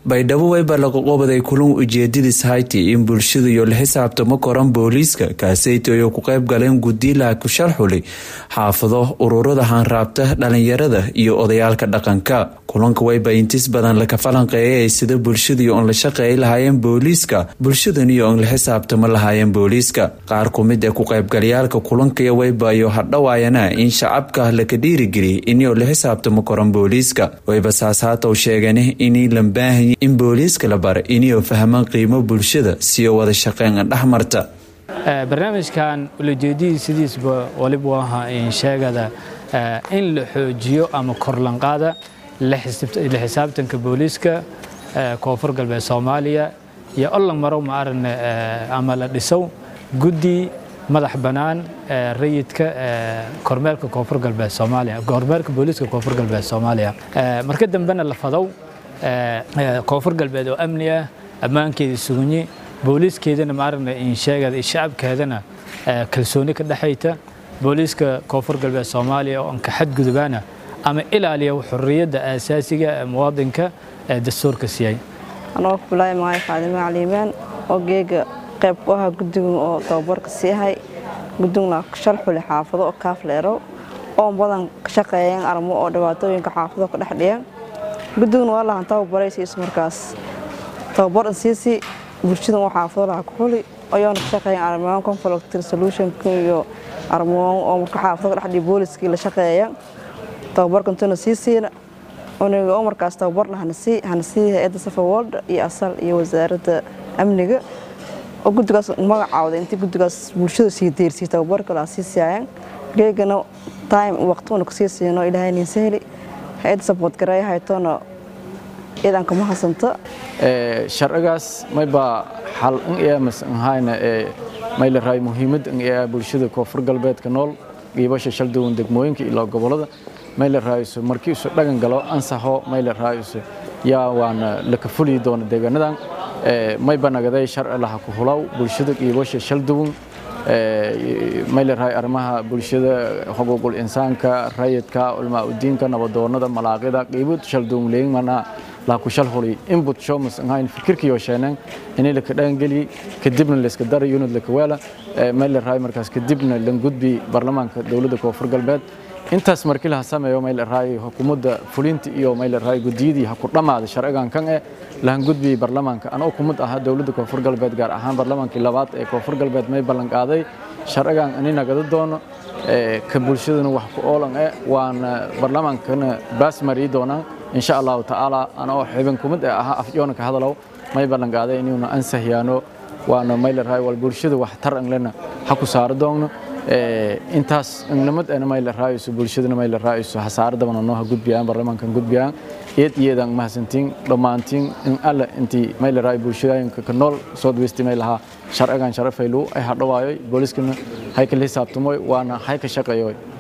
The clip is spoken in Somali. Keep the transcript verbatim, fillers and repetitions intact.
baydhabo wayba lagu qobaday kulan ujeedadiis hayti in bulshadu iyo la xisaabtamo koran booliiska kaasayto ay ku qayb galeen guddiga ku sharxulay xaafado ururada hanraabta dhalinyarada iyo odayaalka dhaqanka kulanka wayba intiis badan la ka falanqeeyay sida bulshadu iyo la shaqeey lahaayeen booliiska bulshadana iyo la xisaabtamo lahaayeen booliiska qaar ku mid ah ku qaybgalayaalka kulanka wayba iyo hadhawaayana in shacabka la ka dhiirigeliyo in la xisaabtamo koran booliiska wayba saasaata u sheegeen in la baahan in booliiska la bar inuu fahmaan qiimo bulshada si wada shaqeyn dhaxmarta barnaamijkan ujeedadiisa sidiisba waliba waxa in sheegada in la xoojiyo ama kor lan qaada la xisaabtanka booliiska koonfur galbeed Soomaaliya iyo allan maro ma aran ama la dhiso guddi madax banaan rayidka kormeerka koonfur galbeed Soomaaliya kormeerka booliiska koonfur galbeed Soomaaliya marka dambena la fadow koonfur galbeed oo amni ah ammaankeeda sugunyi booliiskeedana ma aragna in sheegada shacabkeedana kalsooni ka dhaxayta booliiska koonfur galbeed Soomaaliya oo ka xad gudubana ama ilaaliya xurriyadda asaasiga ee muwaadinka ee dastuurka siiyay anoo kulay maay Faadimo Caliimaan oo geega qayb ku ah guddiga oo tababarka siiyay guddiga sharxul xaafado oo kaafleero oo badan ka shaqeeyeen armo oo dhibaatooyinka xaafado ka dhaxdhiyay guddiga waa la hantaa baraysiis markaas tababar siisi bulshada waxa xaafado ku xuli ayaan ka shaqeeyay armo conflict solution iyo armo oo marka xaafado ka dhaxdhiyay booliiska la shaqeeyay tababarkan tuna siisiina aniga oo markaas tababarna hanasi hanasi hay'adda Safa World iyo asal iyo wasaaradda amniga oo guddigaas magacaawday intii guddigaas bulshada sii deersay tababarka la siisayeen geegana time waqtiga ku siisayno ilaahay nin sahli hay'adda support garay haytona idan kama hasanta ee sharcigaas mayba xal in ay masan hayna ee may la raay muhiimad in ay bulshada koonfur galbeedka nool qiibasha shal doon degmooyinka ila gobolada may la raayso markii uu dhagan galo ansaxo may la raayso yaa waana la ka fulii doona deegaanadan ee may banagaday sharci laha ku hulaw bulshada qiibasha shal doon ee may la raay arrimaha bulshada xuquuqul insaanka rayidka ulama udiinka nabadoonada malaaqida qiibad shal doon leeyna la ku shal huli input show masan fikirkiyo sheenan in la ka dhagan gali kadibna la iska daray unid la ka wala may la raay markaas kadibna la gudbi baarlamaanka dawladda koonfur galbeed intaas markii la sameeyo may la raay hukuumadda fulinta iyo may la raay gudiyadii ha ku dhamaado sharcigan kan ee la gudbi baarlamaanka ana hukuumad ah dawladda koonfur galbeed gaar ahaan baarlamaankii labaad ee koonfur galbeed may ballan qaaday sharcigan inina gada doono ee ka bulshadana wax ku oolan ee waana baarlamaankana baas mari doona insha Allah ta'ala ana oo xibin kumad ah afyoona ka hadalo may ballan qaaday inuu ansaxiyaano waana may la raay wal bulshada wax tar an lena ha ku saar doono ee intaas inlamad ana may la raayso bulshadana may la raayso hasaarada banano ha gudbiyaan baarlamaankan gudbiyaan eed iyadan mahadsantiin dhamaantiin in alla intii may la raay bulshadaynka ka nool soo dweystay may laha sharcigan sharafaylu ay hadhawaayo booliiskana hay ka xisaabtamo waana hay ka shaqeeyo